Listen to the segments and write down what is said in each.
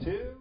2.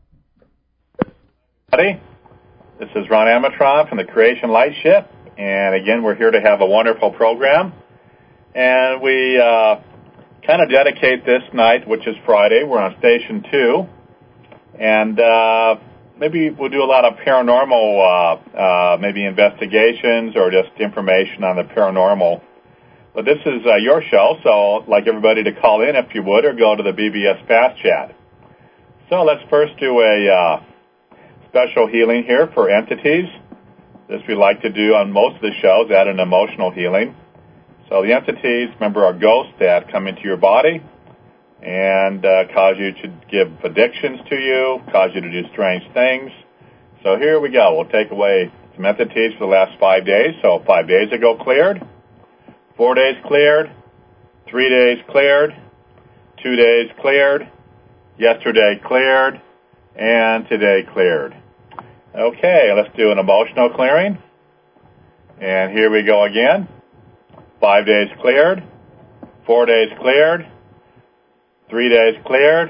This is Ron Amatron from the Creation Light Ship, and again, we're here to have a wonderful program. And we kind of dedicate this night, which is Friday. We're on Station 2, and maybe we'll do a lot of paranormal, maybe investigations or just information on the paranormal. But this is your show, so I'd like everybody to call in if you would, or go to the BBS Fast Chat. So let's first do a special healing here for entities. This we like to do on most of the shows, add an emotional healing. So the entities, remember, are ghosts that come into your body and cause you to give addictions to you, cause you to do strange things. So here we go. We'll take away some entities for the last 5 days. So 5 days ago cleared, 4 days cleared, 3 days cleared, 2 days cleared, yesterday cleared, and today cleared. Okay, let's do an emotional clearing. And here we go again. 5 days cleared, 4 days cleared, 3 days cleared,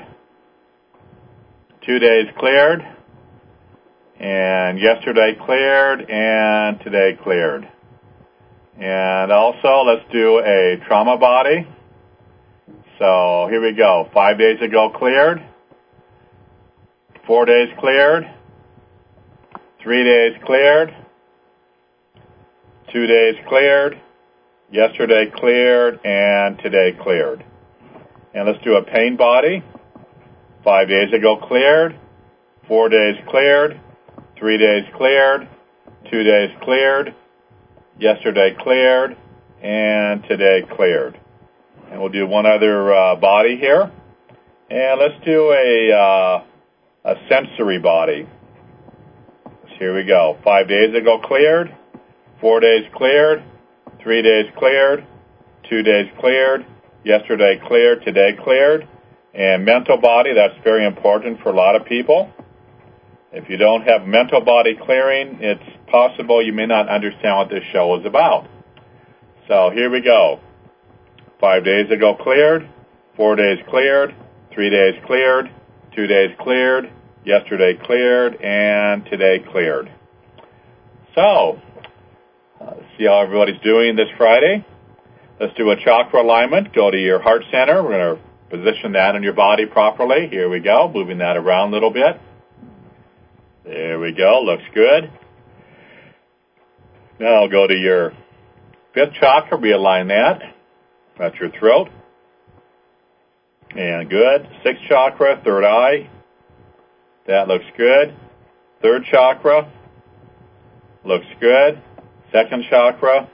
2 days cleared, and yesterday cleared, and today cleared. And also, let's do a trauma body. So here we go. 5 days ago cleared, 4 days cleared, 3 days cleared, 2 days cleared, yesterday cleared, and today cleared. And let's do a pain body. 5 days ago cleared, 4 days cleared, 3 days cleared, 2 days cleared, yesterday cleared, and today cleared. And we'll do one other body here. And let's do a sensory body. So here we go. 5 days ago cleared, 4 days cleared, 3 days cleared, 2 days cleared, yesterday cleared, today cleared. And mental body, that's very important for a lot of people. If you don't have mental body clearing, it's possible you may not understand what this show is about. So here we go. 5 days ago cleared, 4 days cleared, 3 days cleared, 2 days cleared, yesterday cleared, and today cleared. So, see how everybody's doing this Friday. Let's do a chakra alignment. Go to your heart center. We're going to position that in your body properly. Here we go, moving that around a little bit. There we go, looks good. Now go to your 5th chakra, realign that. That's your throat. And good. 6th chakra, 3rd eye. That looks good. 3rd chakra. Looks good. 2nd chakra.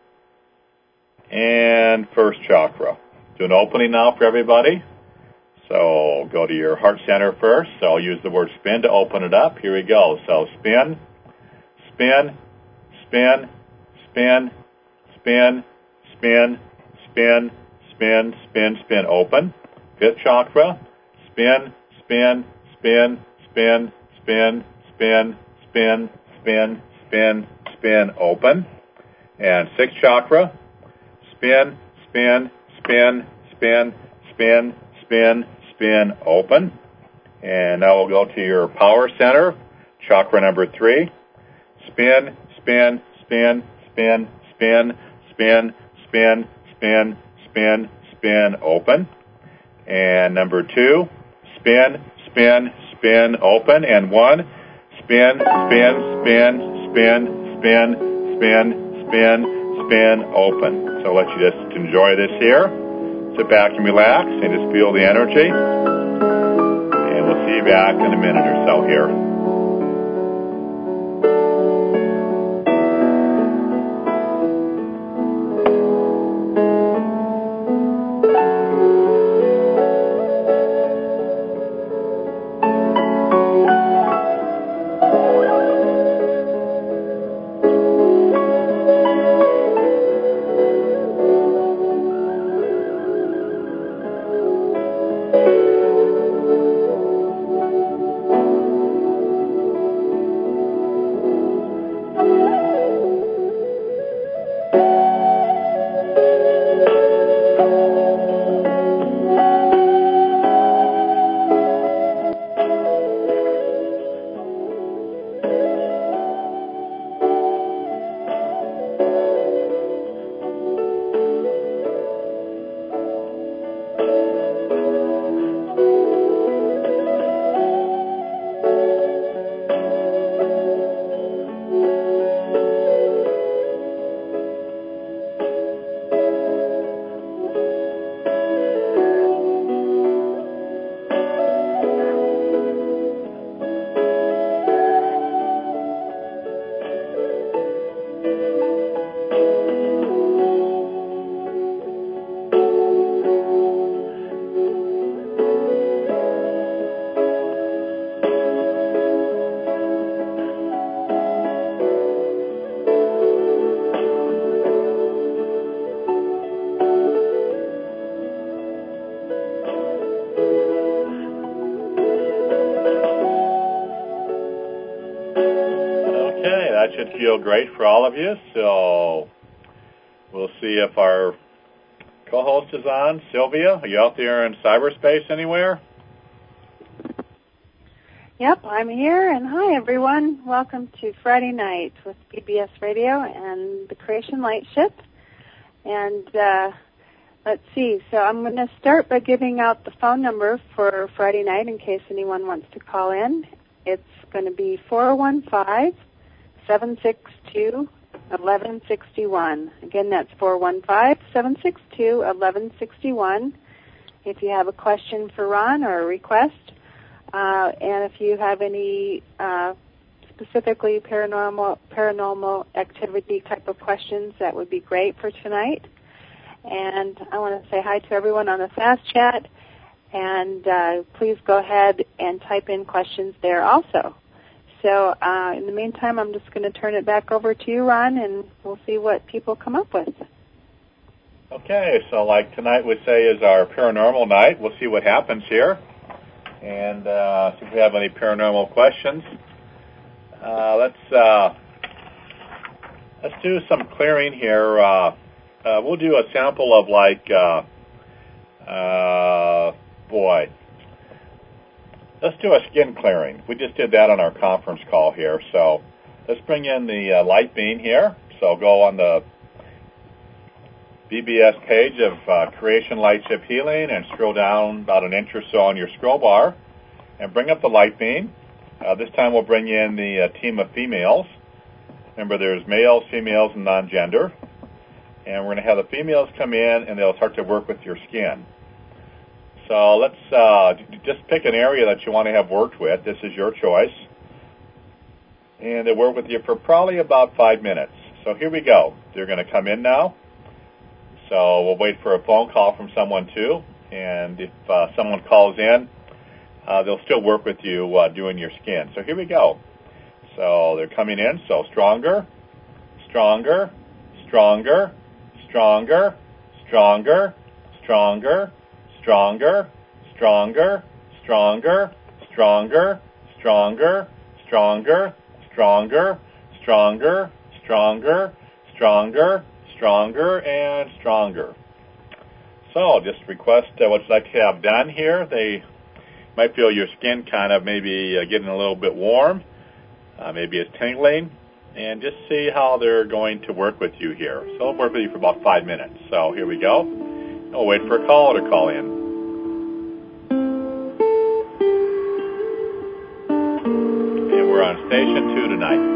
And 1st chakra. Do an opening now for everybody. So go to your heart center first. So I'll use the word spin to open it up. Here we go. So spin, spin, spin, spin, spin, spin, spin, spin, spin, spin, open. 5th chakra. Spin, spin, spin, spin, spin, spin, spin, spin, spin, spin, open. And 6th chakra. Spin, spin, spin, spin, spin, spin, spin, open. And now we'll go to your power center, chakra number 3. Spin, spin, spin, spin, spin, spin, spin, spin, spin, spin, open. And number 2, spin, spin, spin, open. And 1, spin, spin, spin, spin, spin, spin, spin, spin, open. So I'll let you just enjoy this here. Sit back and relax and just feel the energy. And we'll see you back in a minute or so here. that should feel great for all of you. So we'll see if our co-host is on. Sylvia, are you out there in cyberspace anywhere? Yep, I'm here, and hi, everyone. Welcome to Friday Night with BBS Radio and the Creation Light Ship. And let's see, so I'm going to start by giving out the phone number for Friday night in case anyone wants to call in. It's going to be 415-762-1161. Again, that's 415-762-1161. If you have a question for Ron or a request, and if you have any specifically paranormal activity type of questions, that would be great for tonight. And I want to say hi to everyone on the Fast Chat, and please go ahead and type in questions there also. So in the meantime, I'm just going to turn it back over to you, Ron, and we'll see what people come up with. Okay, so like tonight we say is our paranormal night. We'll see what happens here. And see if we have any paranormal questions. Let's do some clearing here. We'll do a sample of let's do a skin clearing. We just did that on our conference call here. So let's bring in the light beam here. So go on the BBS page of Creation Light Ship Healing and scroll down about an inch or so on your scroll bar and bring up the light beam. This time we'll bring in the team of females. Remember, there's males, females, and non-gender. And we're going to have the females come in and they'll start to work with your skin. So let's just pick an area that you want to have worked with. This is your choice. And they'll work with you for probably about 5 minutes. So here we go. They're going to come in now. So we'll wait for a phone call from someone too, and if someone calls in, they'll still work with you doing your skin. So here we go. So they're coming in, so stronger, stronger, stronger, stronger, stronger, stronger, stronger, stronger, stronger, stronger, stronger, stronger, stronger, stronger, stronger, stronger, stronger, and stronger. So I'll just request what you'd like to have done here. They might feel your skin kind of maybe getting a little bit warm. Maybe it's tingling. And just see how they're going to work with you here. So I'll work with you for about 5 minutes. So here we go. I'll wait for a caller to call in. And we're on station 2 tonight.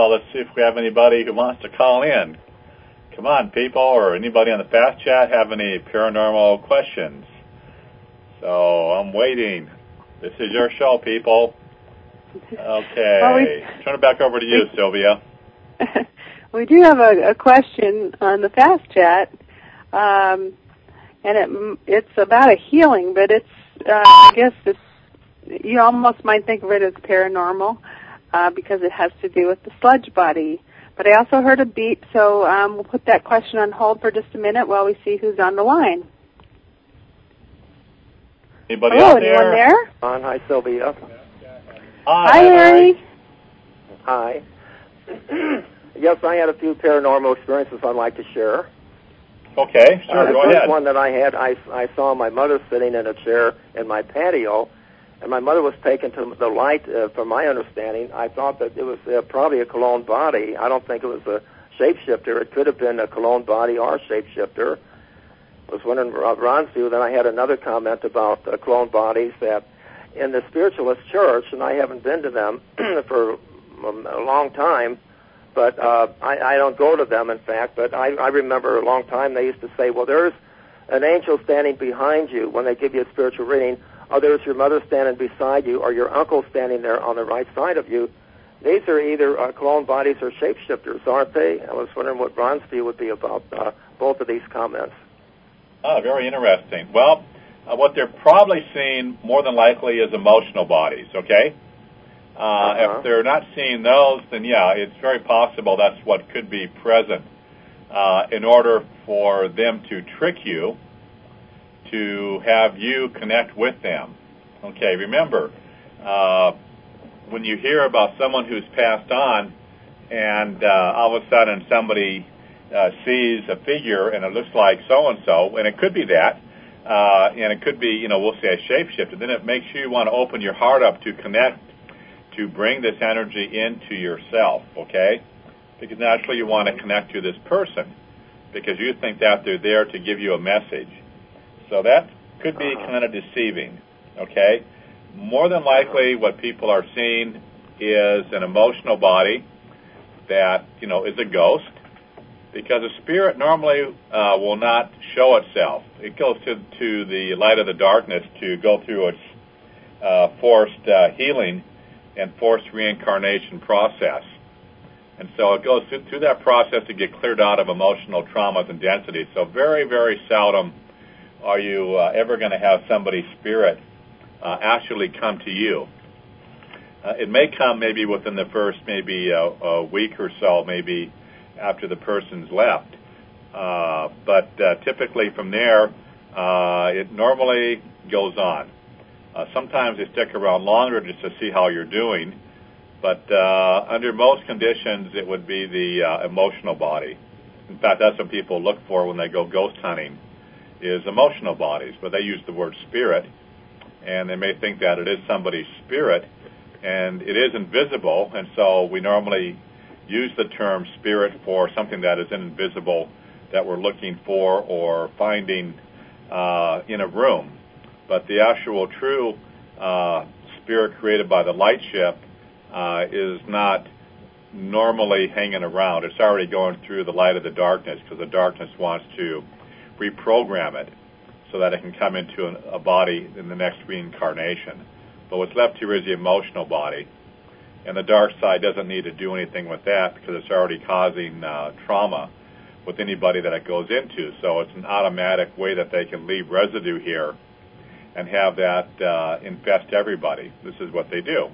So let's see if we have anybody who wants to call in. Come on, people, or anybody on the fast chat have any paranormal questions? So I'm waiting. This is your show, people. Okay. Well, turn it back over to you, Sylvia. We do have a question on the fast chat, and it's about a healing, but it's I guess you almost might think of it as paranormal because it has to do with the sludge body. But I also heard a beep, so we'll put that question on hold for just a minute while we see who's on the line. Anybody Hello, out there? anyone there? Hi, Sylvia. Hi, Larry. Hi. Yes, I had a few paranormal experiences I'd like to share. Okay, sure, go ahead. The first one that I had, I saw my mother sitting in a chair in my patio, and my mother was taken to the light. From my understanding, I thought that it was probably a clone body. I don't think it was a shapeshifter. It could have been a clone body or a shapeshifter. I was wondering, Ron's view. Then I had another comment about clone bodies, that in the Spiritualist Church, and I haven't been to them for a long time, but I don't go to them, in fact, but I remember a long time they used to say, well, there's an angel standing behind you when they give you a spiritual reading, or there's your mother standing beside you, or your uncle standing there on the right side of you. These are either clone bodies or shapeshifters, aren't they? I was wondering what Ron's view would be about both of these comments. Very interesting. Well, what they're probably seeing more than likely is emotional bodies, okay? If they're not seeing those, then yeah, it's very possible that's what could be present in order for them to trick you, to have you connect with them. Okay, remember, when you hear about someone who's passed on and all of a sudden somebody sees a figure and it looks like so-and-so, and it could be that, and it could be, we'll say a shapeshifter, then it makes you want to open your heart up to connect, to bring this energy into yourself, okay? Because naturally you want to connect to this person because you think that they're there to give you a message. So that could be kind of deceiving, okay? More than likely what people are seeing is an emotional body that, is a ghost, because a spirit normally will not show itself. It goes to the light of the darkness to go through its forced healing and forced reincarnation process. And so it goes through that process to get cleared out of emotional traumas and densities. So very, very seldom are you ever going to have somebody's spirit actually come to you. It may come maybe within the first maybe a week or so, maybe after the person's left. But typically from there, it normally goes on. Sometimes they stick around longer just to see how you're doing, but under most conditions, it would be the emotional body. In fact, that's what people look for when they go ghost hunting, is emotional bodies, but they use the word spirit, and they may think that it is somebody's spirit, and it is invisible, and so we normally use the term spirit for something that is invisible that we're looking for or finding in a room. But the actual true spirit created by the light ship is not normally hanging around. It's already going through the light of the darkness because the darkness wants to reprogram it so that it can come into a body in the next reincarnation. But what's left here is the emotional body. And the dark side doesn't need to do anything with that because it's already causing trauma with anybody that it goes into. So it's an automatic way that they can leave residue here and have that infest everybody. This is what they do.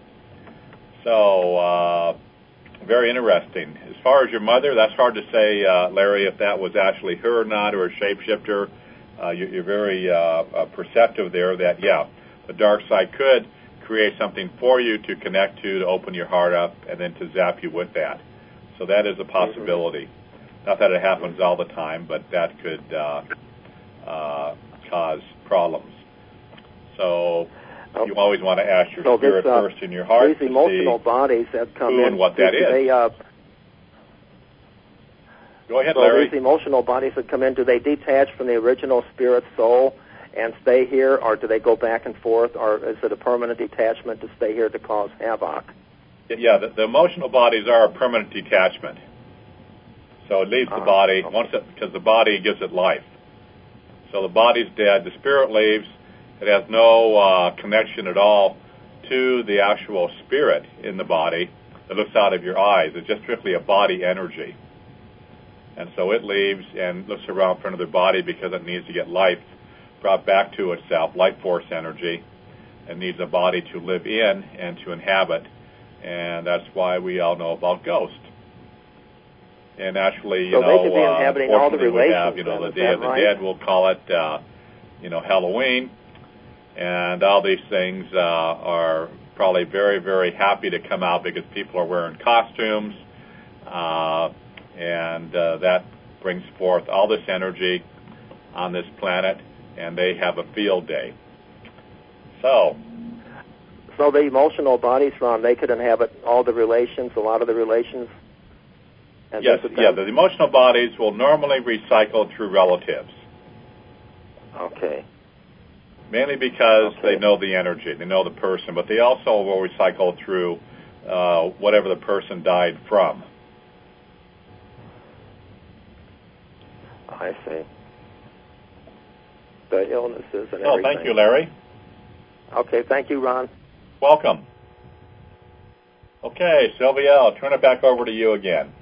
So, very interesting. As far as your mother, that's hard to say, Larry, if that was actually her or not, or a shapeshifter. You're very perceptive there that, yeah, the dark side could create something for you to connect to open your heart up, and then to zap you with that. So that is a possibility. Not that it happens all the time, but that could cause problems. So you always want to ask your spirit first in your heart these emotional bodies that come who in, and what that is. Go ahead, so Larry. These emotional bodies that come in, do they detach from the original spirit soul and stay here, or do they go back and forth, or is it a permanent detachment to stay here to cause havoc? Yeah, the emotional bodies are a permanent detachment. So it leaves the body because the body gives it life. So the body's dead, the spirit leaves. It has no connection at all to the actual spirit in the body that looks out of your eyes. It's just strictly a body energy. And so it leaves and looks around for another body because it needs to get life brought back to itself, life force energy. It needs a body to live in and to inhabit. And that's why we all know about ghosts. And actually, so they could be inhabiting all the relations. We have, the Day of the Dead, we'll call it, Halloween. And all these things are probably very, very happy to come out because people are wearing costumes. And that brings forth all this energy on this planet, and they have a field day. So the emotional bodies, Ron, they could inhabit all the relations, a lot of the relations? Yes, the emotional bodies will normally recycle through relatives. Okay. Mainly because they know the energy, they know the person, but they also will recycle through whatever the person died from. I see. The illnesses and everything. Thank you, Larry. Okay, thank you, Ron. Welcome. Okay, Sylvia, I'll turn it back over to you again.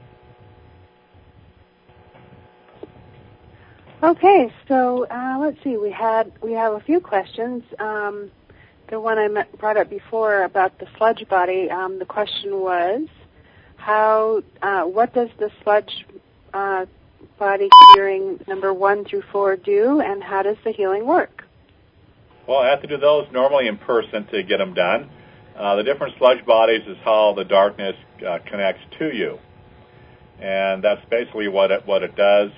Okay, so let's see. We have a few questions. The one I brought up before about the sludge body. The question was, what does the sludge body clearing number 1 through 4 do, and how does the healing work? Well, I have to do those normally in person to get them done. The different sludge bodies is how the darkness connects to you, and that's basically what it does.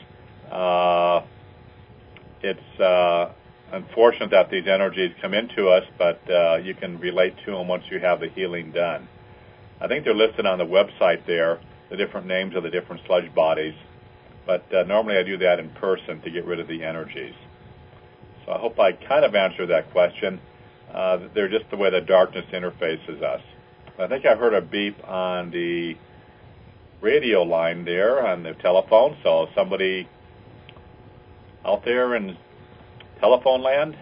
It's unfortunate that these energies come into us, but you can relate to them once you have the healing done. I think they're listed on the website there, the different names of the different sludge bodies, but normally I do that in person to get rid of the energies. So I hope I kind of answered that question. They're just the way the darkness interfaces us. I think I heard a beep on the radio line there on the telephone, so somebody out there in telephone land?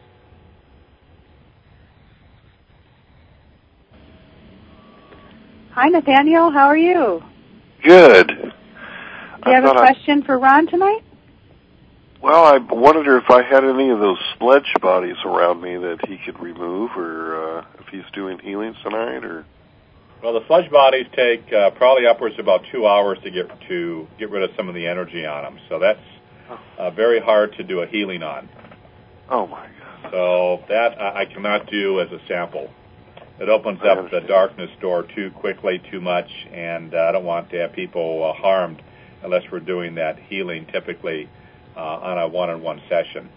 Hi, Nathaniel. How are you? Good. Do you have a question for Ron tonight? Well, I wondered if I had any of those sludge bodies around me that he could remove, or if he's doing healings tonight, or... Well, the sludge bodies take probably upwards of about 2 hours to get rid of some of the energy on them. So that's very hard to do a healing on. Oh, my God. So that I cannot do as a sample. It opens up the darkness door too quickly, too much, and I don't want to have people harmed unless we're doing that healing typically on a one-on-one session.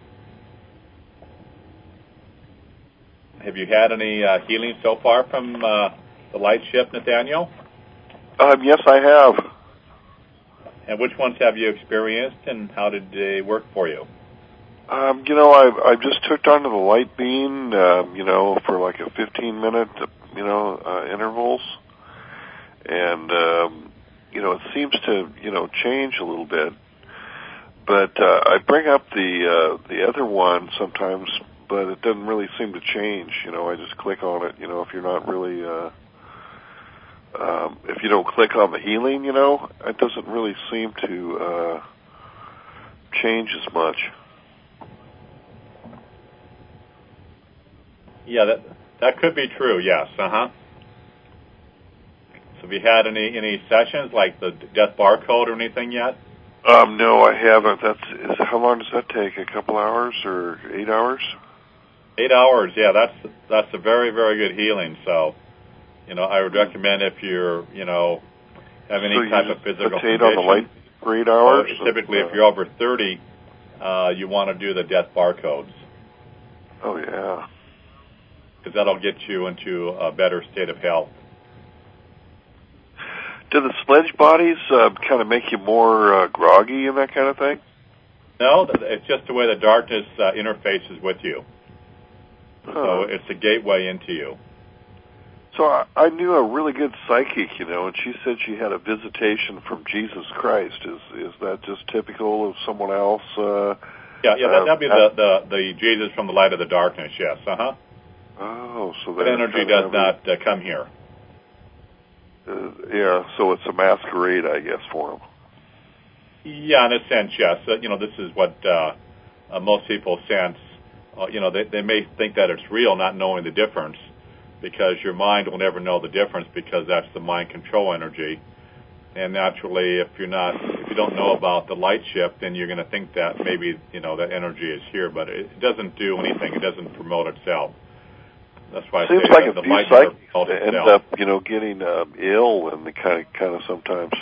Have you had any healing so far from the light ship, Nathaniel? Yes, I have. And which ones have you experienced, and how did they work for you? I just hooked onto the light beam, for like a 15-minute, intervals. And, it seems to, change a little bit. But I bring up the other one sometimes, but it doesn't really seem to change. I just click on it, if you're not really... if you don't click on the healing, it doesn't really seem to change as much. Yeah, that could be true, yes. So have you had any sessions like the death barcode or anything yet? No, I haven't. How long does that take? A couple hours or 8 hours? 8 hours, yeah. That's a very, very good healing. So, I would recommend if you're, have any type of physical condition. On the light for 8 hours? Typically, if you're over 30, you want to do the death barcodes. Oh, yeah. Because that'll get you into a better state of health. Do the sludge bodies kind of make you more groggy and that kind of thing? No, it's just the way the darkness interfaces with you. So it's a gateway into you. So I knew a really good psychic, and she said she had a visitation from Jesus Christ. Is that just typical of someone else? That'd be the Jesus from the light of the darkness. Yes. Oh, so that energy does not come here. So it's a masquerade, I guess, for him. Yeah, in a sense, yes. This is what most people sense. They may think that it's real, not knowing the difference, because your mind will never know the difference, because that's the mind control energy. And naturally, if you don't know about the light shift, then you're going to think that maybe that energy is here, but it doesn't do anything. It doesn't promote itself. That's why seems I say like the a few light psychics end up, getting ill, and they kind of sometimes.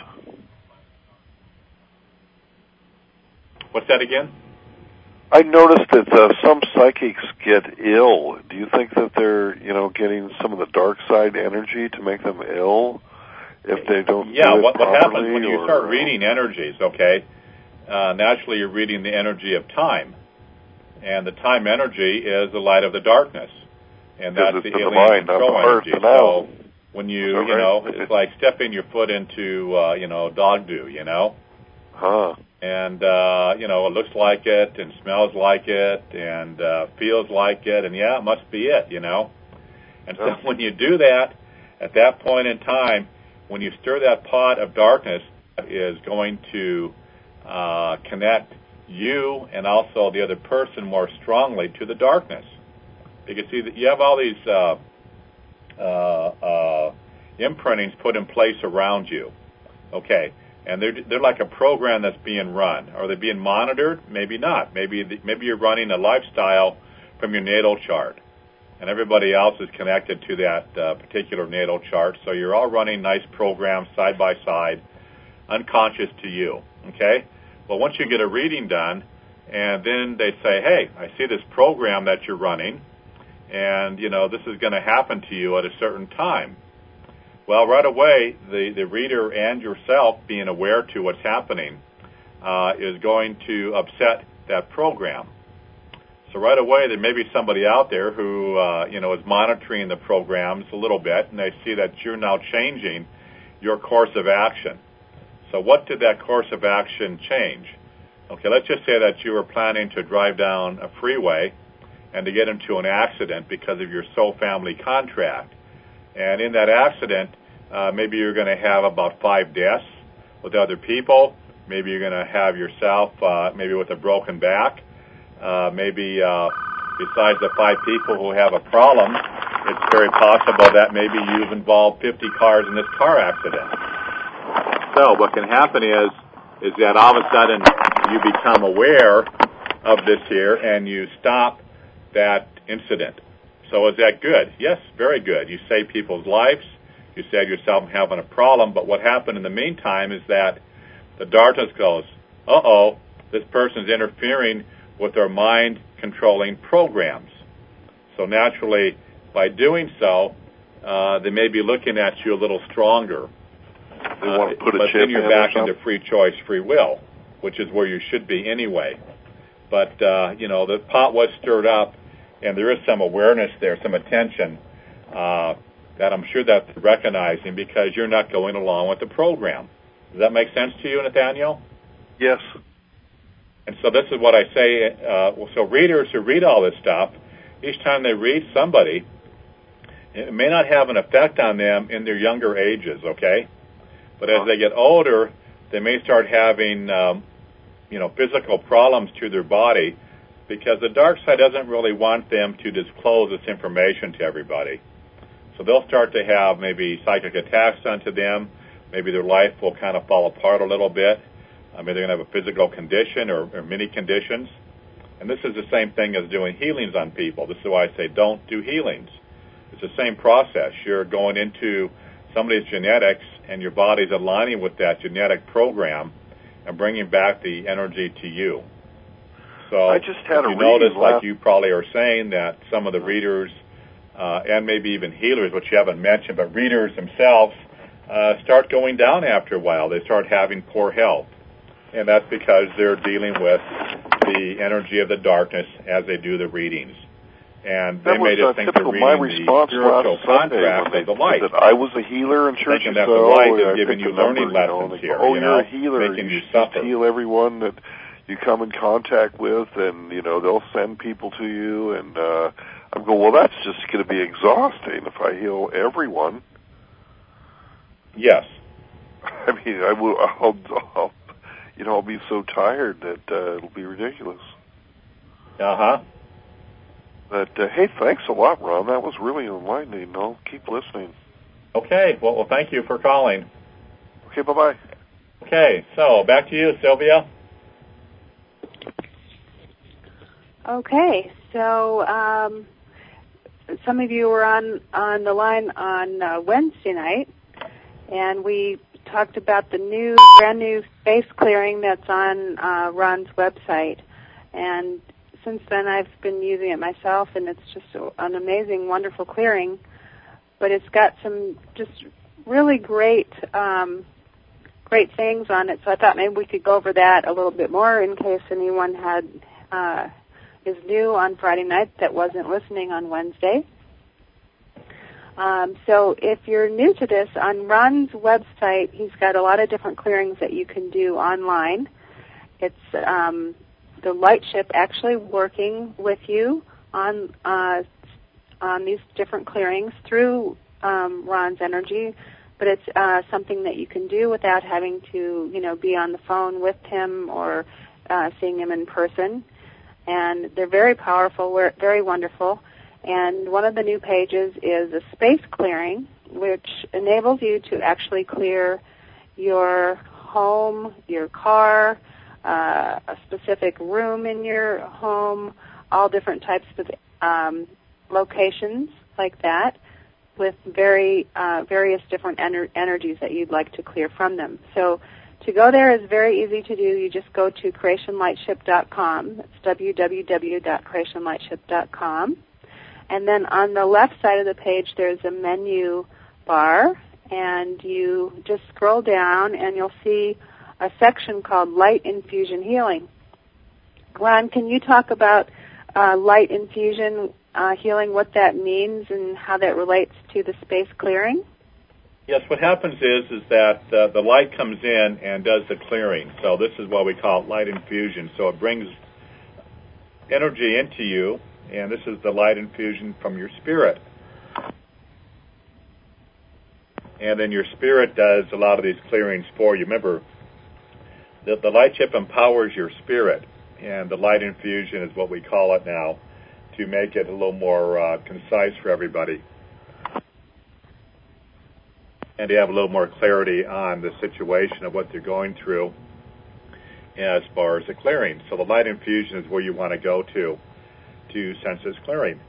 What's that again? I noticed that some psychics get ill. Do you think that they're, getting some of the dark side energy to make them ill if they don't? Yeah. Do it what happens properly, when you start reading energies? Okay, naturally you're reading the energy of time, and the time energy is the light of the darkness, and that's the alien control energy. So when you, it's like stepping your foot into, dog do, Huh. And, it looks like it and smells like it and feels like it, and it must be it, And so when you do that, at that point in time, when you stir that pot of darkness, it is going to connect you and also the other person more strongly to the darkness. You can see that you have all these imprintings put in place around you. Okay. And they're like a program that's being run. Are they being monitored? Maybe not. Maybe you're running a lifestyle from your natal chart, and everybody else is connected to that particular natal chart. So you're all running nice programs side by side, unconscious to you. Okay. Well, once you get a reading done, and then they say, "Hey, I see this program that you're running, and this is going to happen to you at a certain time." Well, right away, the reader and yourself being aware to what's happening is going to upset that program. So right away, there may be somebody out there who, is monitoring the programs a little bit, and they see that you're now changing your course of action. So what did that course of action change? Okay, let's just say that you were planning to drive down a freeway and to get into an accident because of your soul family contract. And in that accident, maybe you're going to have about 5 deaths with other people. Maybe you're going to have yourself, maybe with a broken back. Maybe besides the 5 people who have a problem, it's very possible that maybe you've involved 50 cars in this car accident. So what can happen is that all of a sudden you become aware of this here and you stop that incident. So is that good? Yes, very good. You save people's lives. You save yourself from having a problem. But what happened in the meantime is that the darkness goes, this person's interfering with their mind-controlling programs. So naturally, by doing so, they may be looking at you a little stronger. They want to put a but chip then you're in back into free choice, free will, which is where you should be anyway. But, the pot was stirred up, and there is some awareness there, some attention that I'm sure that they're recognizing because you're not going along with the program. Does that make sense to you, Nathaniel? Yes. And so this is what I say. So readers who read all this stuff, each time they read somebody, it may not have an effect on them in their younger ages, okay? But as they get older, they may start having, physical problems to their body because the dark side doesn't really want them to disclose this information to everybody. So they'll start to have maybe psychic attacks onto them. Maybe their life will kind of fall apart a little bit. Maybe they're going to have a physical condition or many conditions. And this is the same thing as doing healings on people. This is why I say don't do healings. It's the same process. You're going into somebody's genetics and your body's aligning with that genetic program and bringing back the energy to you. So I just had you notice, like you probably are saying, that some of the readers and maybe even healers, which you haven't mentioned, but readers themselves start going down after a while. They start having poor health. And that's because they're dealing with the energy of the darkness as they do the readings. And they made us think they're reading my response the spiritual last Sunday contract when of the light. That I was a healer in church, thinking that the light is I giving you learning lessons here. Oh, you're a healer. Making you just suffer. heal everyone that you come in contact with, and they'll send people to you. And I'm going, well, that's just going to be exhausting if I heal everyone. Yes. I mean, I'll be so tired that it'll be ridiculous. Uh-huh. But, hey, thanks a lot, Ron. That was really enlightening. I'll keep listening. Okay. Well, thank you for calling. Okay, bye-bye. Okay, so back to you, Sylvia. Okay, so some of you were on the line on Wednesday night, and we talked about the brand new space clearing that's on Ron's website. And since then, I've been using it myself, and it's just an amazing, wonderful clearing. But it's got some just really great things on it. So I thought maybe we could go over that a little bit more in case anyone is new on Friday night that wasn't listening on Wednesday. So if you're new to this, on Ron's website, he's got a lot of different clearings that you can do online. It's the light ship actually working with you on these different clearings through Ron's energy, but it's something that you can do without having to, be on the phone with him or seeing him in person. And they're very powerful, very wonderful. And one of the new pages is a space clearing, which enables you to actually clear your home, your car, a specific room in your home, all different types of locations like that, with various different energies that you'd like to clear from them. So to go there is very easy to do. You just go to creationlightship.com. It's www.creationlightship.com. And then on the left side of the page, there's a menu bar, and you just scroll down, and you'll see a section called Light Infusion Healing. Ron, can you talk about light infusion healing, what that means, and how that relates to the space clearing? Yes, what happens is that the light comes in and does the clearing. So this is what we call light infusion. So it brings energy into you, and this is the light infusion from your spirit. And then your spirit does a lot of these clearings for you. Remember, the light chip empowers your spirit, and the light infusion is what we call it now, to make it a little more concise for everybody, and to have a little more clarity on the situation of what they're going through as far as the clearing. So the light infusion is where you want to go to sense this clearing.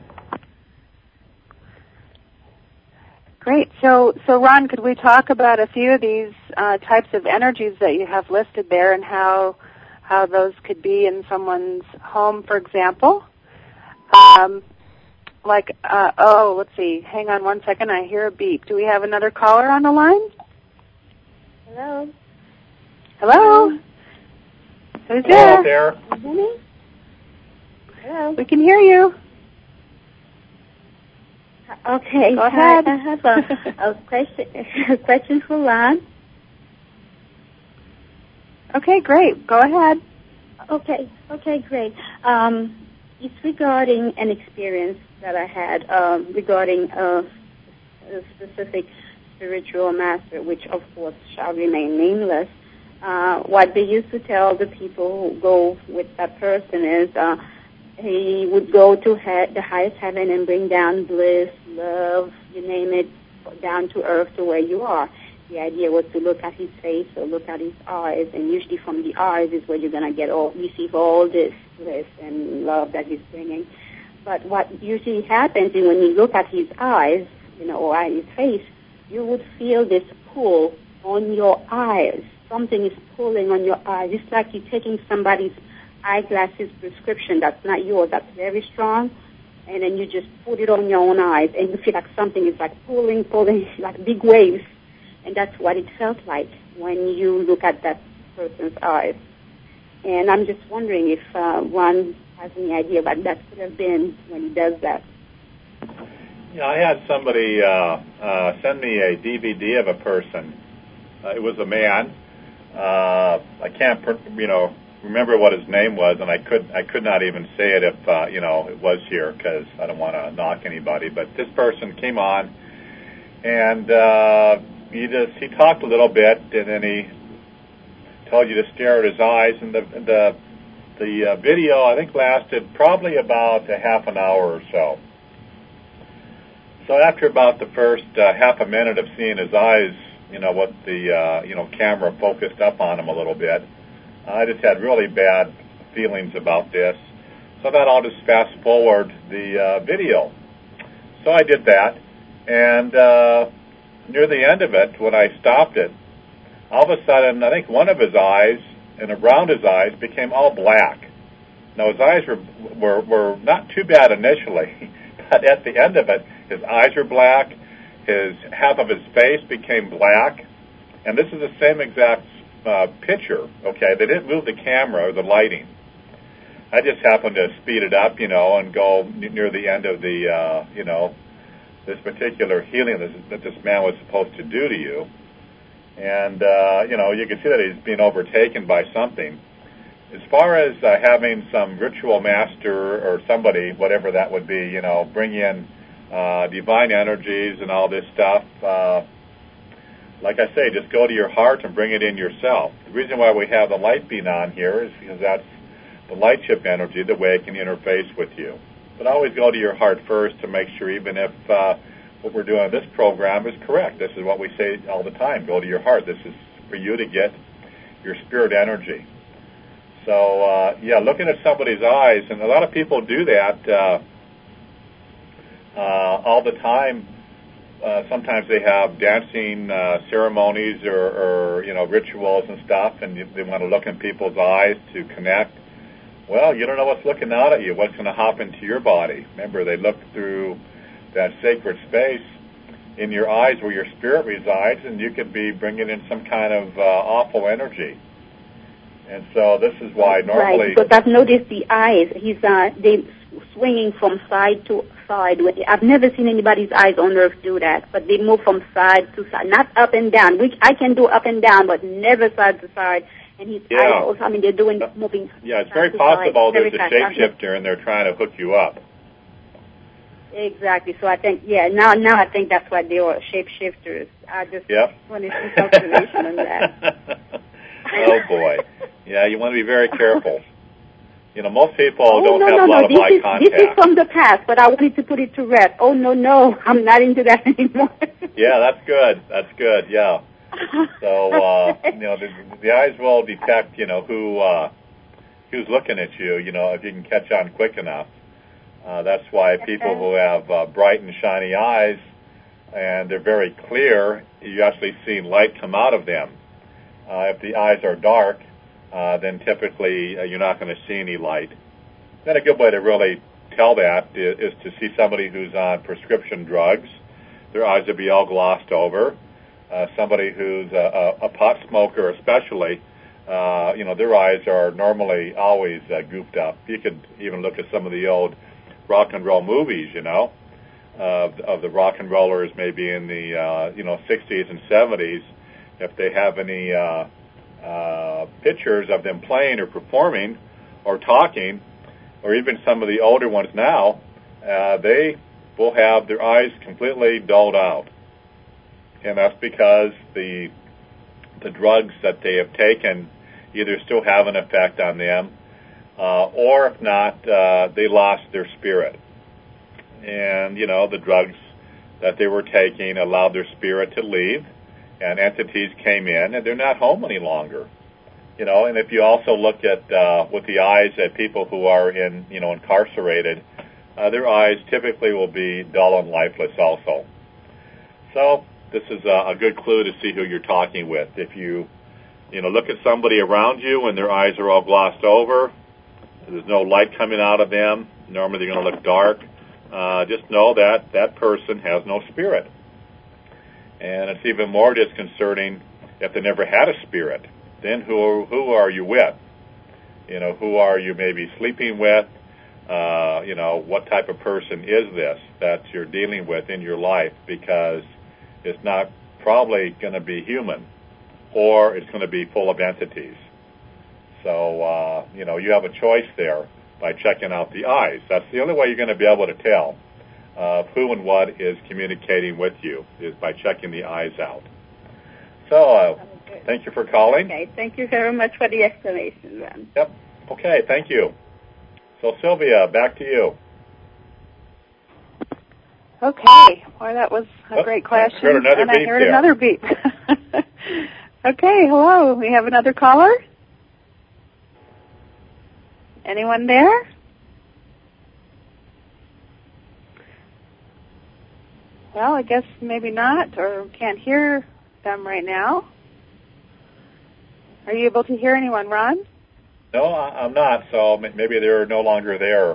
Great. So Ron, could we talk about a few of these types of energies that you have listed there, and how those could be in someone's home, for example? Let's see. Hang on one second. I hear a beep. Do we have another caller on the line? Hello? Hello? Who's Hello there? there. Can you hear me? Hello? We can hear you. Okay. Go ahead. I have a question for Ron. Okay, great. Go ahead. Okay, great. It's regarding an experience that I had regarding a specific spiritual master, which of course shall remain nameless. What they used to tell the people who go with that person is he would go to the highest heaven and bring down bliss, love, you name it, down to earth to where you are. The idea was to look at his face or look at his eyes, and usually from the eyes is where you're going to receive all this bliss and love that he's bringing. But what usually happens is when you look at his eyes, or at his face, you would feel this pull on your eyes. Something is pulling on your eyes. It's like you're taking somebody's eyeglasses prescription that's not yours, that's very strong, and then you just put it on your own eyes, and you feel like something is like pulling, like big waves. And that's what it felt like when you look at that person's eyes. And I'm just wondering if one has any idea what that could have been when he does that. Yeah, I had somebody send me a DVD of a person. It was a man. I can't, remember what his name was, and I could not even say it if it was here, because I don't want to knock anybody. But this person came on, and he talked a little bit, and then he told you to stare at his eyes, and the video I think lasted probably about a half an hour or so. So after about the first half a minute of seeing his eyes, what the camera focused up on him a little bit, I just had really bad feelings about this. So I thought I'll just fast forward the video. So I did that, and near the end of it, when I stopped it, all of a sudden, I think one of his eyes and around his eyes became all black. Now his eyes were not too bad initially, but at the end of it, his eyes were black, half of his face became black, and this is the same exact picture, okay? They didn't move the camera or the lighting. I just happened to speed it up, and go near the end of the, this particular healing that this man was supposed to do to you. And, you can see that he's being overtaken by something. As far as having some ritual master or somebody, whatever that would be, bring in divine energies and all this stuff, like I say, just go to your heart and bring it in yourself. The reason why we have the light beam on here is because that's the light chip energy, the way it can interface with you. But always go to your heart first to make sure, even if what we're doing in this program is correct. This is what we say all the time. Go to your heart. This is for you to get your spirit energy. So, looking at somebody's eyes, and a lot of people do that all the time. Sometimes they have dancing ceremonies or rituals and stuff, and they want to look in people's eyes to connect. Well, you don't know what's looking out at you, what's going to hop into your body. Remember, they look through that sacred space in your eyes where your spirit resides, and you could be bringing in some kind of awful energy. And so this is why normally... Right, because I've noticed the eyes, they swinging from side to side. I've never seen anybody's eyes on earth do that, but they move from side to side, not up and down, which I can do up and down, but never side to side. And his eyes also, they're doing moving. Yeah, it's very possible there's a shapeshifter and they're trying to hook you up. Exactly. So I think, now I think that's why they were shapeshifters. I just wanted some confirmation on that. Oh, boy. Yeah, you want to be very careful. Most people don't have a lot of eye contact. This is from the past, but I wanted to put it to rest. Oh, no, I'm not into that anymore. Yeah, that's good. That's good, yeah. So, the eyes will detect, who's looking at you, if you can catch on quick enough. That's why people who have bright and shiny eyes, and they're very clear, you actually see light come out of them. If the eyes are dark, then typically you're not going to see any light. Then a good way to really tell that is to see somebody who's on prescription drugs. Their eyes will be all glossed over. Somebody who's a pot smoker especially, their eyes are normally always goofed up. You could even look at some of the old rock and roll movies, of the rock and rollers maybe in the, 60s and 70s. If they have any pictures of them playing or performing or talking, or even some of the older ones now, they will have their eyes completely dulled out. And that's because the drugs that they have taken either still have an effect on them, or if not, they lost their spirit. And, the drugs that they were taking allowed their spirit to leave, and entities came in, and they're not home any longer. And if you also look at, with the eyes at people who are incarcerated, their eyes typically will be dull and lifeless also. So, this is a good clue to see who you're talking with. If you, look at somebody around you and their eyes are all glossed over, there's no light coming out of them, normally they're going to look dark, just know that that person has no spirit. And it's even more disconcerting if they never had a spirit. Then who are you with? Who are you maybe sleeping with? what type of person is this that you're dealing with in your life, because it's not probably going to be human, or it's going to be full of entities. So, you have a choice there by checking out the eyes. That's the only way you're going to be able to tell who and what is communicating with you, is by checking the eyes out. So, thank you for calling. Okay, thank you very much for the explanation, Ron. Yep. Okay, thank you. So, Sylvia, back to you. Okay. Well, that was a great question. I heard another beep I heard there. another beep. Okay, hello. We have another caller. Anyone there? Well, I guess maybe not, or can't hear them right now. Are you able to hear anyone, Ron? No, I'm not, so maybe they're no longer there.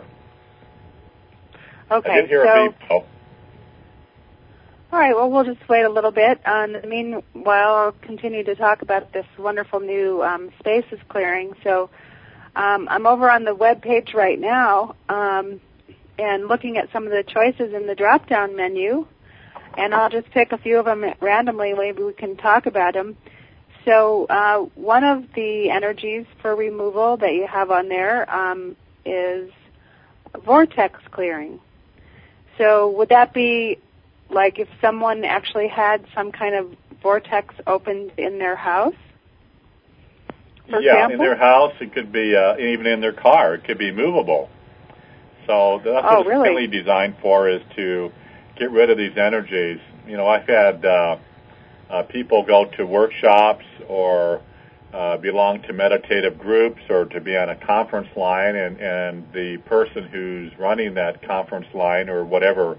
Okay, I did hear a beep. Oh. All right, well, we'll just wait a little bit. In the meanwhile, I'll continue to talk about this wonderful new spaces clearing. So I'm over on the web page right now and looking at some of the choices in the drop-down menu, and I'll just pick a few of them randomly. Maybe we can talk about them. So one of the energies for removal that you have on there is vortex clearing. So would that be like if someone actually had some kind of vortex opened in their house? For example? In their house. It could be even in their car. It could be movable. So that's what it's really designed for, is to get rid of these energies. I've had people go to workshops or belong to meditative groups or to be on a conference line, and the person who's running that conference line or whatever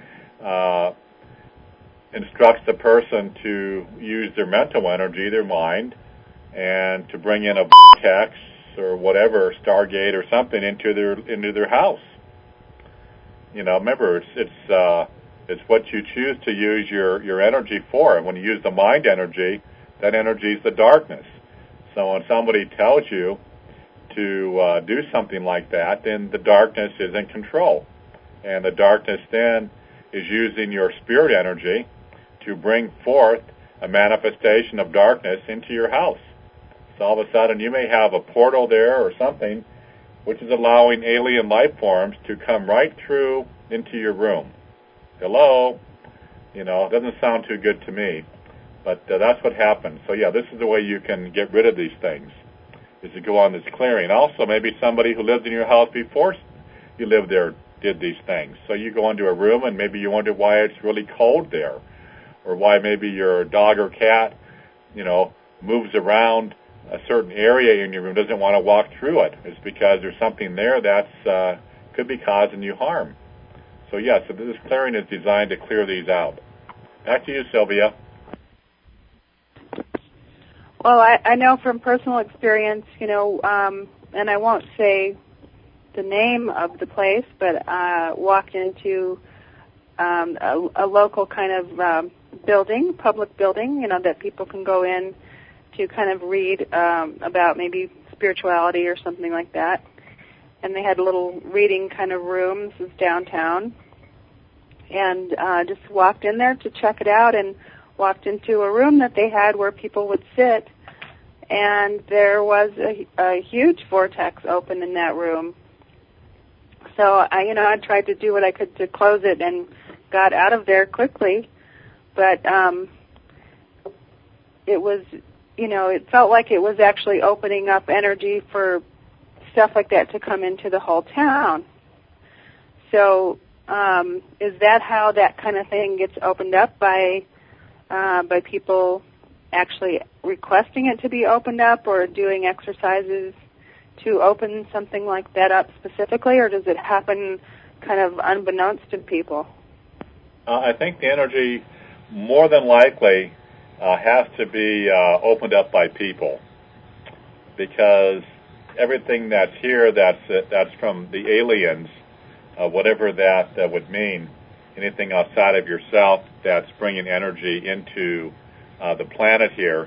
instructs the person to use their mental energy, their mind, and to bring in a vortex or whatever, Stargate or something into their house. Remember, it's what you choose to use your energy for. And when you use the mind energy, that energy is the darkness. So when somebody tells you to do something like that, then the darkness is in control. And the darkness then is using your spirit energy to bring forth a manifestation of darkness into your house. So all of a sudden you may have a portal there or something which is allowing alien life forms to come right through into your room. Hello? It doesn't sound too good to me, but that's what happens. So this is the way you can get rid of these things, is to go on this clearing. Also, maybe somebody who lived in your house before you lived there did these things. So you go into a room and maybe you wonder why it's really cold there, or why maybe your dog or cat, moves around a certain area in your room, doesn't want to walk through it. It's because there's something there that's could be causing you harm. So so this clearing is designed to clear these out. Back to you, Sylvia. Well, I know from personal experience, and I won't say the name of the place, but walked into a local kind of building, public building, that people can go in to kind of read about maybe spirituality or something like that. And they had little reading kind of rooms. This is downtown. And just walked in there to check it out, and walked into a room that they had where people would sit. And there was a huge vortex open in that room. So I tried to do what I could to close it and got out of there quickly. But it was, it felt like it was actually opening up energy for stuff like that to come into the whole town. So is that how that kind of thing gets opened up, by people actually requesting it to be opened up, or doing exercises to open something like that up specifically, or does it happen kind of unbeknownst to people? I think the energy more than likely has to be opened up by people, because everything that's here, that's from the aliens, whatever that would mean, anything outside of yourself that's bringing energy into the planet here.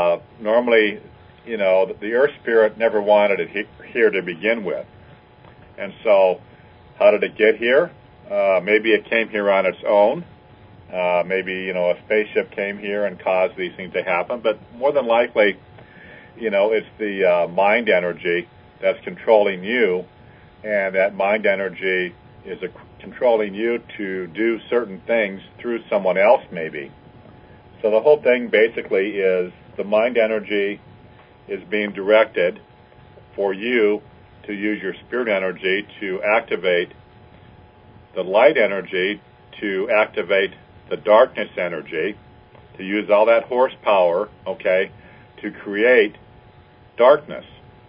Normally, the Earth Spirit never wanted it here to begin with. And so how did it get here? Maybe it came here on its own. Maybe, a spaceship came here and caused these things to happen. But more than likely, it's the mind energy that's controlling you, and that mind energy is controlling you to do certain things through someone else maybe. So the whole thing basically is the mind energy is being directed for you to use your spirit energy to activate the light energy, to activate the darkness energy, to use all that horsepower, okay, to create darkness.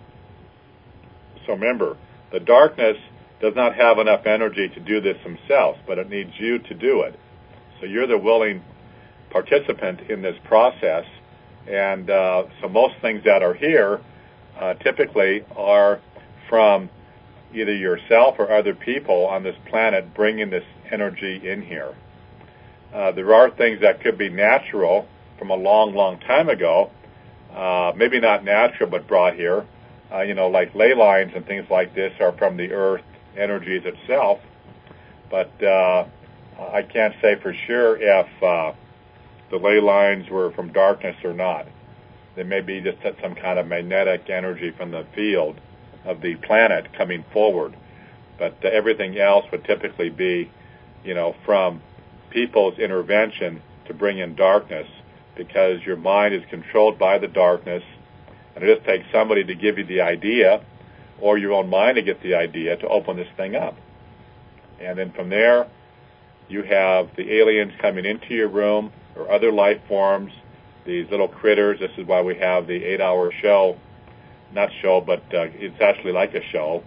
So remember, the darkness does not have enough energy to do this themselves, but it needs you to do it. So you're the willing participant in this process, and so most things that are here typically are from either yourself or other people on this planet bringing this energy in here. There are things that could be natural from a long, long time ago, maybe not natural but brought here, like ley lines and things like this are from the earth energies itself, but I can't say for sure if the ley lines were from darkness or not. They may be just some kind of magnetic energy from the field of the planet coming forward, but everything else would typically be, from people's intervention to bring in darkness, because your mind is controlled by the darkness, and it just takes somebody to give you the idea, or your own mind to get the idea to open this thing up. And then from there, you have the aliens coming into your room, or other life forms, these little critters. This is why we have the 8-hour show, not show, but it's actually like a show,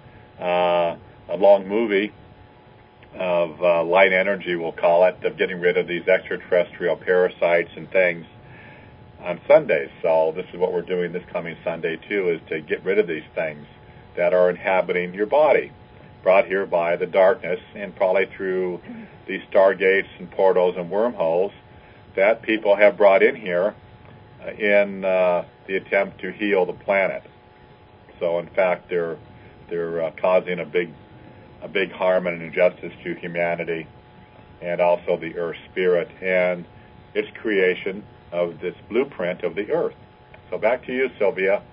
a long movie of light energy, we'll call it, of getting rid of these extraterrestrial parasites and things on Sundays. So this is what we're doing this coming Sunday too, is to get rid of these things that are inhabiting your body, brought here by the darkness, and probably through these stargates and portals and wormholes that people have brought in here in the attempt to heal the planet. So in fact, they're causing a big harm and injustice to humanity, and also the Earth spirit and its creation of this blueprint of the Earth. So back to you, Sylvia.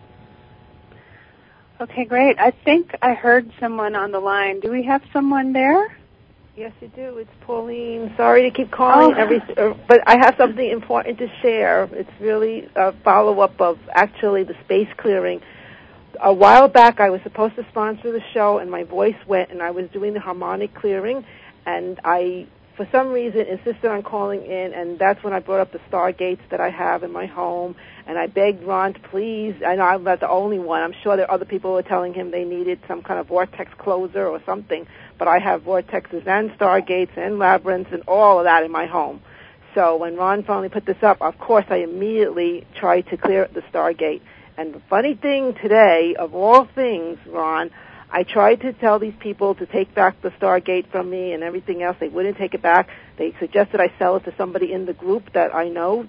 Okay, great. I think I heard someone on the line. Do we have someone there? Yes, you do. It's Pauline. Sorry to keep calling, but I have something important to share. It's really a follow-up of actually the space clearing. A while back, I was supposed to sponsor the show, and my voice went, and I was doing the harmonic clearing, and I, for some reason, insisted on calling in, and that's when I brought up the stargates that I have in my home, and I begged Ron to please. I know I'm not the only one. I'm sure there are other people who were telling him they needed some kind of vortex closer or something, but I have vortexes and stargates and labyrinths and all of that in my home. So when Ron finally put this up, of course, I immediately tried to clear the stargate. And the funny thing today, of all things, Ron, I tried to tell these people to take back the Stargate from me and everything else. They wouldn't take it back. They suggested I sell it to somebody in the group that I know.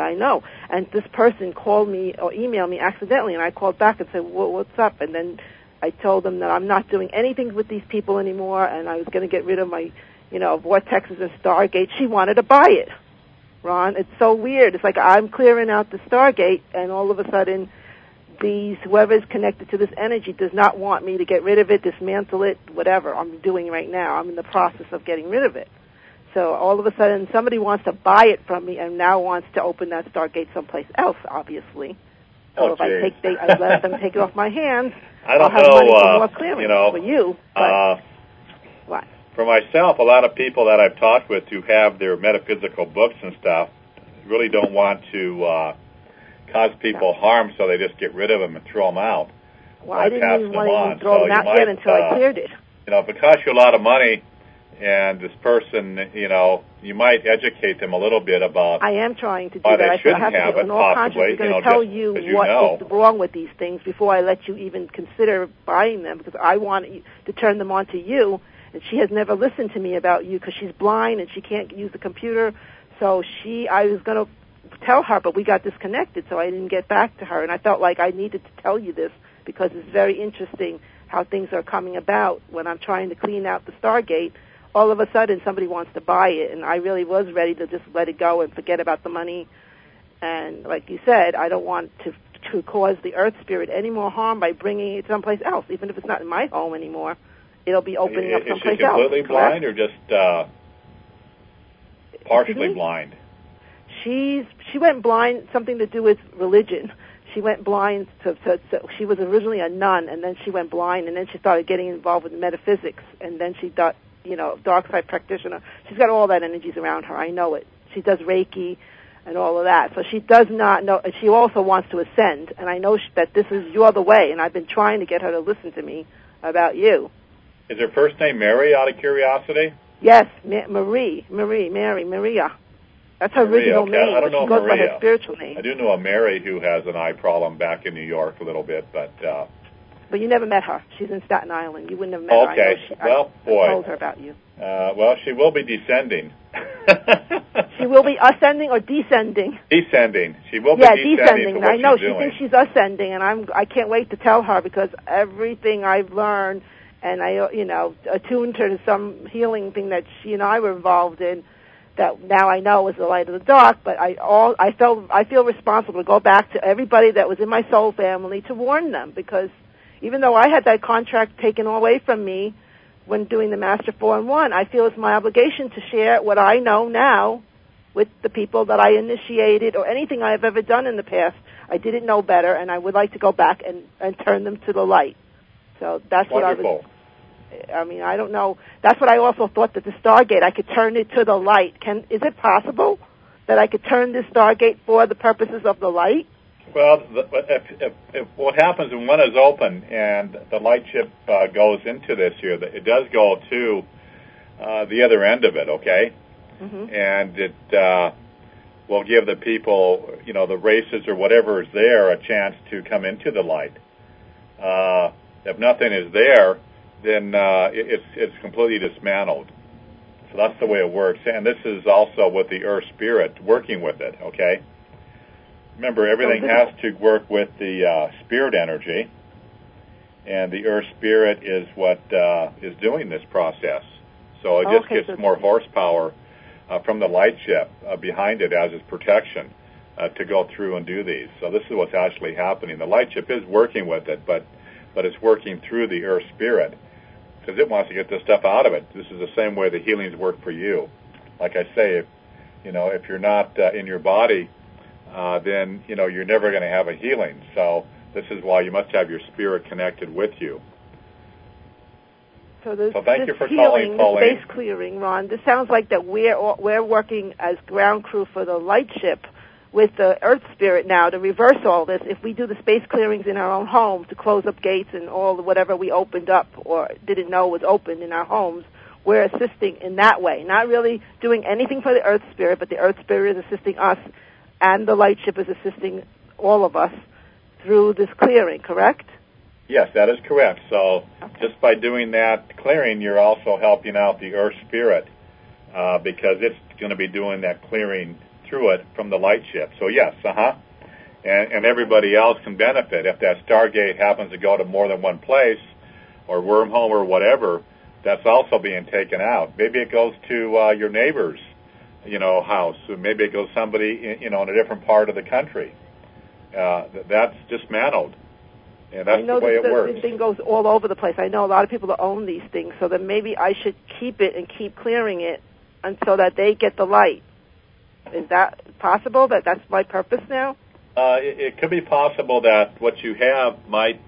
And this person called me or emailed me accidentally, and I called back and said, what's up? And then I told them that I'm not doing anything with these people anymore, and I was going to get rid of my, vortexes and Stargate. She wanted to buy it, Ron. It's so weird. It's like I'm clearing out the Stargate, and all of a sudden whoever is connected to this energy does not want me to get rid of it, dismantle it, whatever I'm doing right now. I'm in the process of getting rid of it. So all of a sudden somebody wants to buy it from me and now wants to open that Stargate someplace else, obviously. So if I let them take it off my hands, I'll have money for more clearing for you. But, what? For myself, a lot of people that I've talked with who have their metaphysical books and stuff really don't want to cause people harm, so they just get rid of them and throw them out. Well, I didn't even want to throw them out yet until I cleared it. If it costs you a lot of money, and this person, you might educate them a little bit about. I am trying to do why that. they shouldn't have it, possibly. I'm going to tell you what is wrong with these things before I let you even consider buying them, because I want to turn them on to you. And she has never listened to me about you because she's blind and she can't use the computer. So I was going to tell her, but we got disconnected, so I didn't get back to her. And I felt like I needed to tell you this because it's very interesting how things are coming about when I'm trying to clean out the Stargate. All of a sudden, somebody wants to buy it, and I really was ready to just let it go and forget about the money. And like you said, I don't want to cause the Earth Spirit any more harm by bringing it someplace else, even if it's not in my home anymore. It'll be opening up someplace else. Is she completely blind or just partially blind? She went blind, something to do with religion. She went blind she was originally a nun, and then she went blind, and then she started getting involved with metaphysics, and then she got, dark side practitioner. She's got all that energies around her. I know it. She does Reiki and all of that. So she does not know, and she also wants to ascend, and I know that this is your the way, and I've been trying to get her to listen to me about you. Is her first name Mary, out of curiosity? Yes, Maria. That's her original name. I don't know she goes Maria. by her spiritual name. I do know a Mary who has an eye problem back in New York a little bit, but you never met her. She's in Staten Island. You wouldn't have met her. Okay. I told her about you. Well, she will be descending. She will be ascending or descending? Descending. She will be descending. I know. She thinks she's ascending, and I can't wait to tell her, because everything I've learned, and I, attuned her to some healing thing that she and I were involved in, that now I know is the light of the dark. But I feel responsible to go back to everybody that was in my soul family to warn them, because even though I had that contract taken away from me when doing the Master 4-in-1, I feel it's my obligation to share what I know now with the people that I initiated, or anything I've ever done in the past. I didn't know better, and I would like to go back and turn them to the light. So that's wonderful. I don't know. That's what I also thought, that the Stargate, I could turn it to the light. Is it possible that I could turn this Stargate for the purposes of the light? Well, if what happens when one is open and the light ship goes into this here, it does go to the other end of it, okay? Mm-hmm. And it will give the people, the races or whatever is there, a chance to come into the light. If nothing is there, then it's completely dismantled. So that's the way it works. And this is also with the Earth Spirit working with it, okay? Remember, everything has to work with the spirit energy, and the Earth Spirit is what is doing this process. So it just gets more horsepower from the light ship behind it as its protection to go through and do these. So this is what's actually happening. The light ship is working with it, but it's working through the Earth Spirit, because it wants to get this stuff out of it. This is the same way the healings work for you. Like I say, if you're not in your body, then you're never going to have a healing. So this is why you must have your spirit connected with you. So thank you for calling, Pauline. Space clearing, Ron. This sounds like that we're working as ground crew for the light ship with the Earth Spirit now to reverse all this. If we do the space clearings in our own home to close up gates and whatever we opened up or didn't know was open in our homes, we're assisting in that way. Not really doing anything for the Earth Spirit, but the Earth Spirit is assisting us, and the light ship is assisting all of us through this clearing, correct? Yes, that is correct. So just by doing that clearing, you're also helping out the Earth Spirit because it's going to be doing that clearing through it from the light ship. So yes, and everybody else can benefit. If that Stargate happens to go to more than one place, or wormhole or whatever, that's also being taken out. Maybe it goes to your neighbor's house. Maybe it goes somebody in a different part of the country. That's dismantled, and that's the way it works. This thing goes all over the place. I know a lot of people that own these things, so then maybe I should keep it and keep clearing it, and so that they get the light. Is that possible? That's my purpose now? It could be possible that what you have might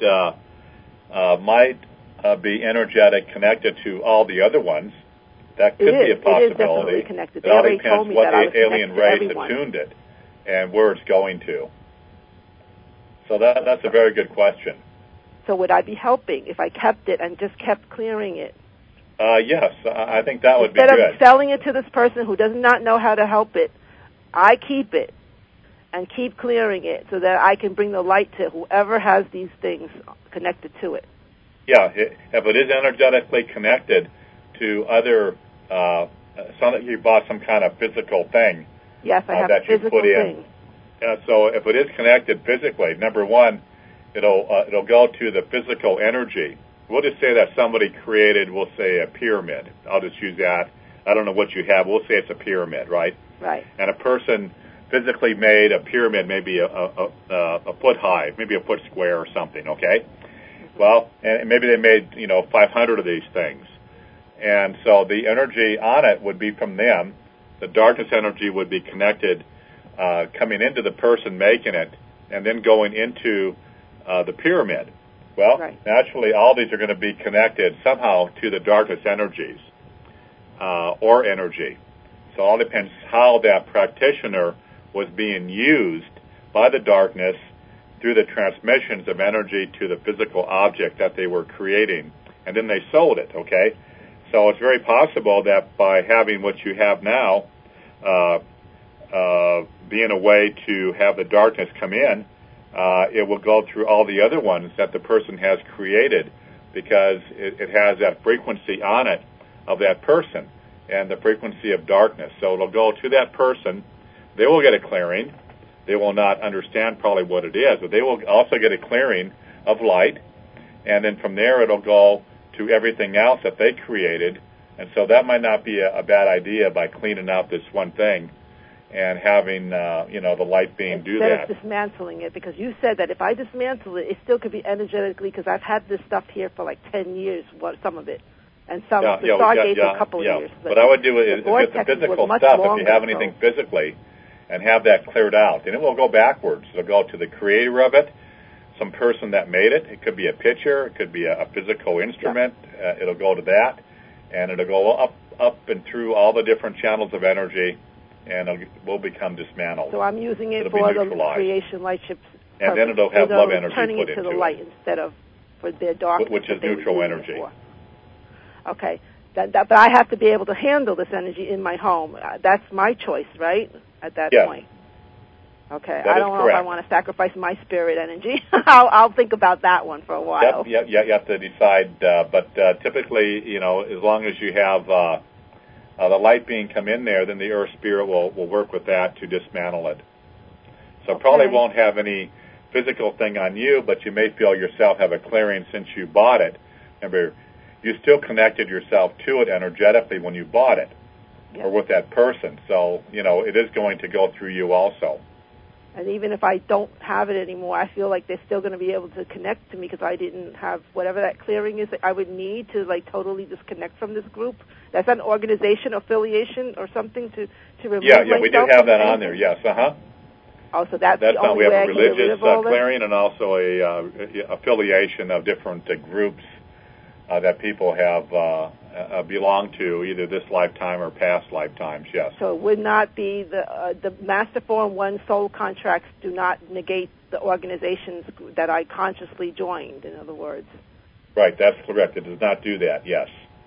be energetic connected to all the other ones. That could be a possibility. It is definitely connected. It all depends what the alien race attuned it and where it's going to. So that's a very good question. So would I be helping if I kept it and just kept clearing it? Yes, I think that would be good. Instead of selling it to this person who does not know how to help it, I keep it and keep clearing it so that I can bring the light to whoever has these things connected to it. Yeah, if it is energetically connected to other, you bought some kind of physical thing. Yes, I have that a physical you put in. thing. So if it is connected physically, number one, it'll go to the physical energy we'll just say that somebody created, we'll say, a pyramid. I'll just use that. I don't know what you have. We'll say it's a pyramid, right? Right. And a person physically made a pyramid, maybe a foot high, maybe a foot square or something, okay? Well, and maybe they made, 500 of these things. And so the energy on it would be from them. The darkness energy would be connected, coming into the person making it, and then going into the pyramid. Well, naturally, all these are going to be connected somehow to the darkness energies or energy. So it all depends how that practitioner was being used by the darkness through the transmissions of energy to the physical object that they were creating, and then they sold it, okay? So it's very possible that by having what you have now, being a way to have the darkness come in, it will go through all the other ones that the person has created, because it has that frequency on it of that person and the frequency of darkness. So it'll go to that person. They will get a clearing. They will not understand probably what it is, but they will also get a clearing of light, and then from there it'll go to everything else that they created. And so that might not be a bad idea by cleaning out this one thing and having, the light being do that. Instead of dismantling it, because you said that if I dismantle it, it still could be energetically, because I've had this stuff here for like 10 years, some of it. And some, the Stargate for a couple of years. But I would do it with the physical stuff, if you have anything physically, and have that cleared out. And it will go backwards. It'll go to the creator of it, some person that made it. It could be a picture. It could be a physical instrument. It'll go to that, and it'll go up and through all the different channels of energy, and it will become dismantled. So I'm using it for the creation light ships. And then it'll have love energy turning put it to into the light instead of for their darkness, which is neutral energy. Okay. But I have to be able to handle this energy in my home. That's my choice, right? At that point. Okay. I don't know if I want to sacrifice my spirit energy. I'll think about that one for a while. Yep. You have to decide. But typically, as long as you have the light being come in there, then the earth spirit will work with that to dismantle it. So probably won't have any physical thing on you, but you may feel yourself have a clearing since you bought it. Remember, you still connected yourself to it energetically when you bought it, or with that person. So, it is going to go through you also. And even if I don't have it anymore, I feel like they're still going to be able to connect to me because I didn't have whatever that clearing is that I would need to, totally disconnect from this group. That's an organization affiliation or something to remove myself. Yeah, we do have that on there, yes, Oh, so that's the we only have way a religious clearing and also a affiliation of different groups that people have belonged to, either this lifetime or past lifetimes, yes. So it would not be the Master Form 1 soul contracts do not negate the organizations that I consciously joined, in other words. Right, that's correct. It does not do that, yes.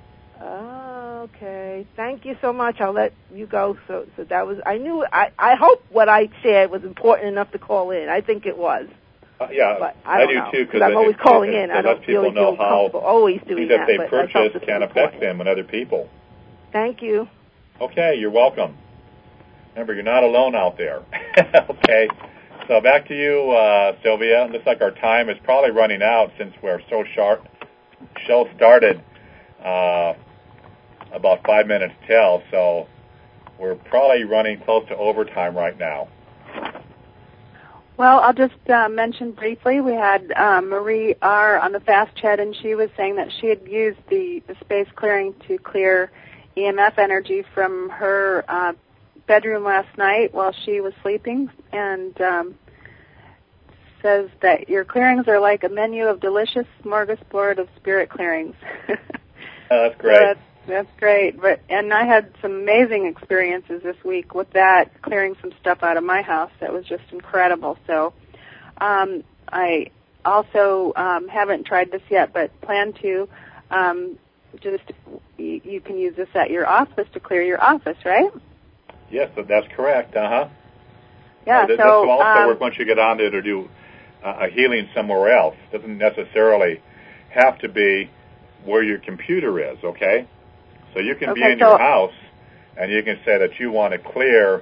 Oh, okay. Thank you so much. I'll let you go. So that was, I hope what I shared was important enough to call in. I think it was. Yeah, but I do too. Because I'm always calling in. I don't people know how always doing that they purchase can affect them and other people. Thank you. Okay, you're welcome. Remember, you're not alone out there. Okay, so back to you, Sylvia. Looks like our time is probably running out since we're so sharp. Show started about 5 minutes till, so we're probably running close to overtime right now. Well, I'll just mention briefly, we had Marie R. on the Fast Chat, and she was saying that she had used the space clearing to clear EMF energy from her bedroom last night while she was sleeping, and says that your clearings are like a menu of delicious smorgasbord of spirit clearings. That's great. So that's great. And I had some amazing experiences this week with that, clearing some stuff out of my house that was just incredible. So I also haven't tried this yet, but plan to. You can use this at your office to clear your office, right? Yes, that's correct. Yeah. This will also work once you get on there to do a healing somewhere else. Doesn't necessarily have to be where your computer is, okay? So you can be in your house, and you can say that you want to clear,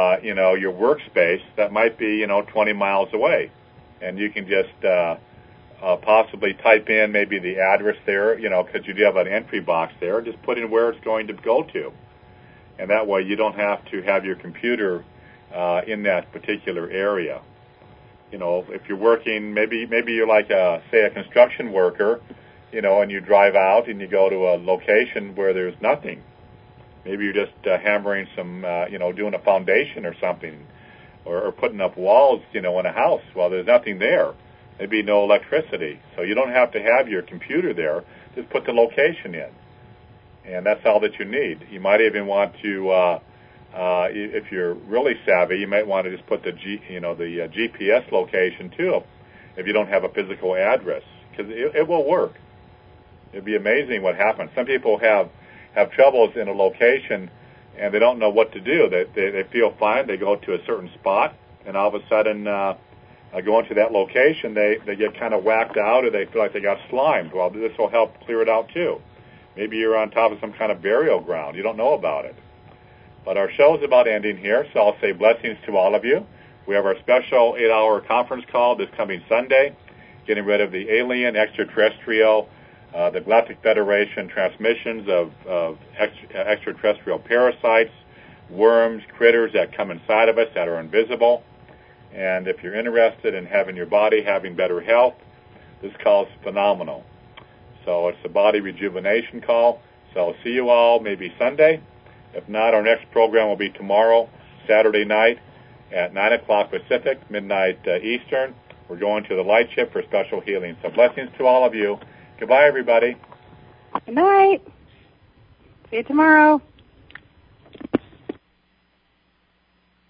your workspace that might be, 20 miles away, and you can just possibly type in maybe the address there, because you do have an entry box there. Just put in where it's going to go to. And that way you don't have to have your computer in that particular area. If you're working, maybe you're like, say, a construction worker, and you drive out and you go to a location where there's nothing. Maybe you're just hammering some, doing a foundation or something, or putting up walls, in a house. Well, there's nothing there. Maybe no electricity. So you don't have to have your computer there. Just put the location in. And that's all that you need. You might even want to, if you're really savvy, you might want to just put the GPS location too, if you don't have a physical address, because it will work. It'd be amazing what happens. Some people have troubles in a location and they don't know what to do. They feel fine. They go to a certain spot, and all of a sudden, going to that location, they get kind of whacked out, or they feel like they got slimed. Well, this will help clear it out too. Maybe you're on top of some kind of burial ground. You don't know about it. But our show is about ending here, so I'll say blessings to all of you. We have our special 8-hour conference call this coming Sunday, getting rid of the alien, extraterrestrial, the Galactic Federation transmissions of extraterrestrial parasites, worms, critters that come inside of us that are invisible. And if you're interested in having your body having better health, this call is phenomenal. So it's a body rejuvenation call. So see you all maybe Sunday. If not, our next program will be tomorrow, Saturday night at 9 o'clock Pacific, midnight Eastern. We're going to the light ship for special healing. So blessings to all of you. Goodbye, everybody. Good night. See you tomorrow.